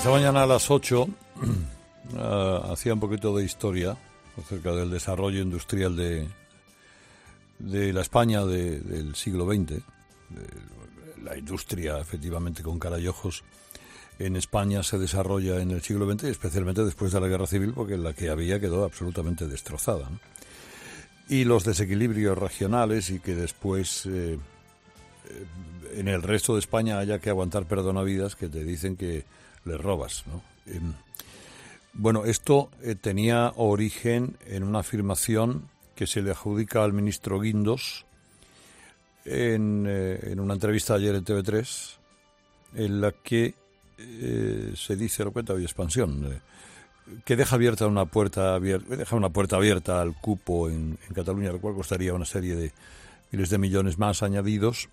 Esta mañana a las 8 hacía un poquito de historia acerca del desarrollo industrial de la España del siglo XX. La industria, efectivamente, con cara y ojos, en España se desarrolla en el siglo XX, especialmente después de la Guerra Civil, porque la que había quedó absolutamente destrozada, ¿no? Y los desequilibrios regionales y que después en el resto de España haya que aguantar perdonavidas que te dicen que les robas, ¿no? Bueno, esto tenía origen en una afirmación que se le adjudica al ministro Guindos en una entrevista ayer en TV3, en la que se dice, lo cuenta hoy Expansión, que deja una puerta abierta al cupo en Cataluña, lo cual costaría una serie de miles de millones más añadidos,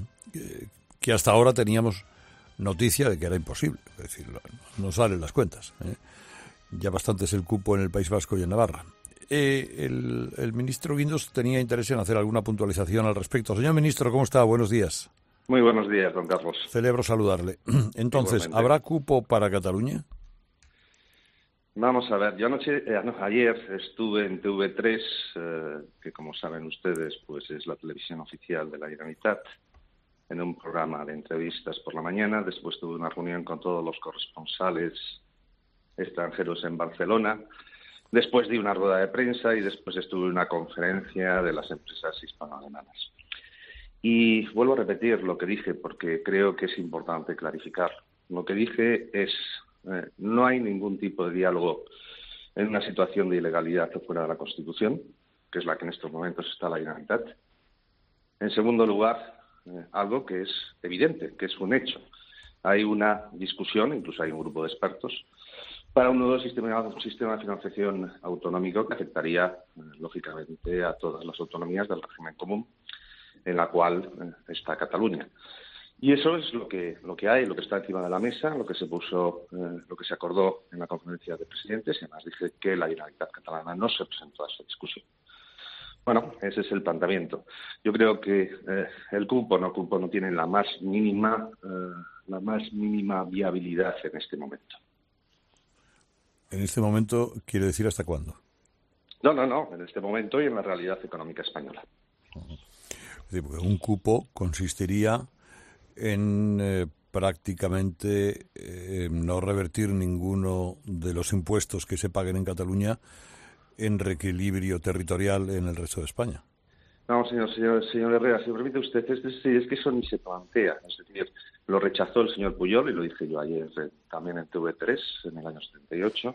que hasta ahora teníamos noticia de que era imposible. Es decir, no salen las cuentas, ¿eh? Ya bastante es el cupo en el País Vasco y en Navarra. El ministro Guindos tenía interés en hacer alguna puntualización al respecto. Señor ministro, ¿cómo está? Buenos días. Muy buenos días, don Carlos. Celebro saludarle. Entonces, Igualmente. ¿habrá cupo para Cataluña? Vamos a ver, yo ayer estuve en TV3, que como saben ustedes, pues es la televisión oficial de la Generalitat, en un programa de entrevistas por la mañana. Después tuve una reunión con todos los corresponsales extranjeros en Barcelona. Después di una rueda de prensa y después estuve en una conferencia de las empresas hispanoalemanas. Y vuelvo a repetir lo que dije porque creo que es importante clarificar. Lo que dije es, no hay ningún tipo de diálogo en una situación de ilegalidad fuera de la Constitución, que es la que en estos momentos está la Generalitat. En segundo lugar, algo que es evidente, que es un hecho. Hay una discusión, incluso hay un grupo de expertos, para un nuevo sistema de financiación autonómico que afectaría, lógicamente, a todas las autonomías del régimen común, en la cual está Cataluña. Y eso es lo que hay, lo que está encima de la mesa, lo que se acordó en la conferencia de presidentes, y además dije que la Generalitat catalana no se presentó a esa discusión. Bueno, ese es el planteamiento. Yo creo que el cupo no tiene la más mínima viabilidad en este momento. En este momento, ¿quiere decir hasta cuándo? No, en este momento y en la realidad económica española. Es decir, porque un cupo consistiría en prácticamente no revertir ninguno de los impuestos que se paguen en Cataluña en reequilibrio territorial en el resto de España. No, señor Herrera, si me permite usted, es que eso ni se plantea. Es decir, lo rechazó el señor Pujol, y lo dije yo ayer también en TV3, en el año 78,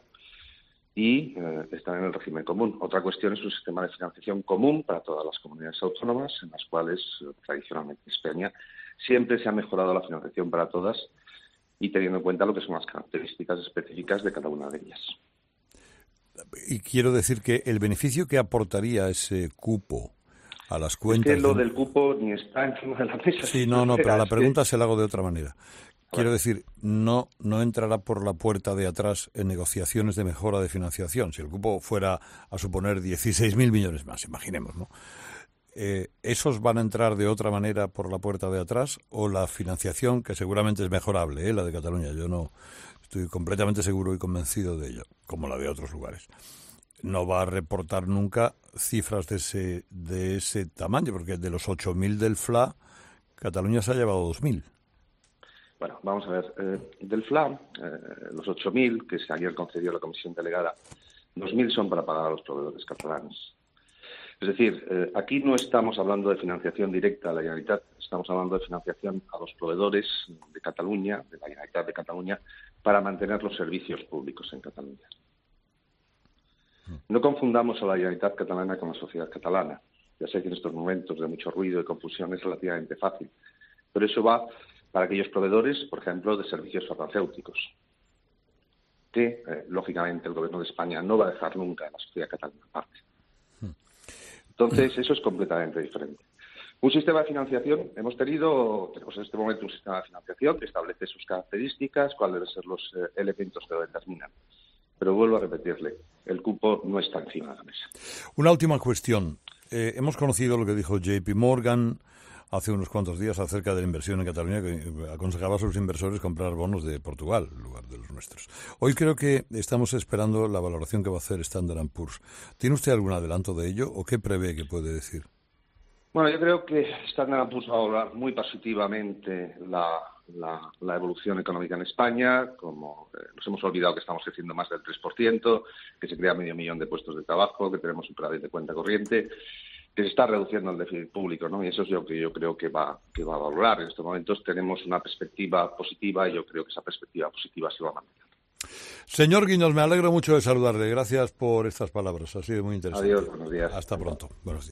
y está en el régimen común. Otra cuestión es un sistema de financiación común para todas las comunidades autónomas, en las cuales tradicionalmente en España siempre se ha mejorado la financiación para todas y teniendo en cuenta lo que son las características específicas de cada una de ellas. Y quiero decir que el beneficio que aportaría ese cupo a las cuentas... Es que lo del cupo ni está encima de la mesa. Sí, no, pero la pregunta se la hago de otra manera. Quiero decir, no entrará por la puerta de atrás en negociaciones de mejora de financiación. Si el cupo fuera a suponer 16.000 millones más, imaginemos, ¿no? ¿Esos van a entrar de otra manera por la puerta de atrás o la financiación, que seguramente es mejorable, la de Cataluña? Yo no estoy completamente seguro y convencido de ello, como la de otros lugares. No va a reportar nunca cifras de ese tamaño, porque de los 8.000 del FLA, Cataluña se ha llevado 2.000. Bueno, vamos a ver. Del FLA, los 8.000 que ayer concedió la comisión delegada, 2.000 son para pagar a los proveedores catalanes. Es decir, aquí no estamos hablando de financiación directa a la Generalitat, estamos hablando de financiación a los proveedores de Cataluña, de la Generalitat de Cataluña, para mantener los servicios públicos en Cataluña. No confundamos a la Generalitat catalana con la sociedad catalana. Ya sé que en estos momentos de mucho ruido y confusión es relativamente fácil, pero eso va para aquellos proveedores, por ejemplo, de servicios farmacéuticos, que, lógicamente, el Gobierno de España no va a dejar nunca a la sociedad catalana aparte. Entonces, eso es completamente diferente. Un sistema de financiación, tenemos en este momento un sistema de financiación que establece sus características, cuáles deben ser los elementos que lo determinan. Pero vuelvo a repetirle, el cupo no está encima de la mesa. Una última cuestión. Hemos conocido lo que dijo JP Morgan hace unos cuantos días acerca de la inversión en Cataluña, que aconsejaba a sus inversores comprar bonos de Portugal en lugar de los nuestros. Hoy creo que estamos esperando la valoración que va a hacer Standard & Poor's. ¿Tiene usted algún adelanto de ello o qué prevé que puede decir? Bueno, yo creo que Standard & Poor's va a valorar muy positivamente la evolución económica en España, como nos hemos olvidado que estamos creciendo más del 3%, que se crea 500.000 de puestos de trabajo, que tenemos un superávit de cuenta corriente, que se está reduciendo el déficit público, ¿no? Y eso es lo que yo creo que va a valorar. En estos momentos tenemos una perspectiva positiva y yo creo que esa perspectiva positiva se va a mantener. Señor Guindos, me alegro mucho de saludarle. Gracias por estas palabras. Ha sido muy interesante. Adiós, buenos días. Hasta pronto. Buenos días.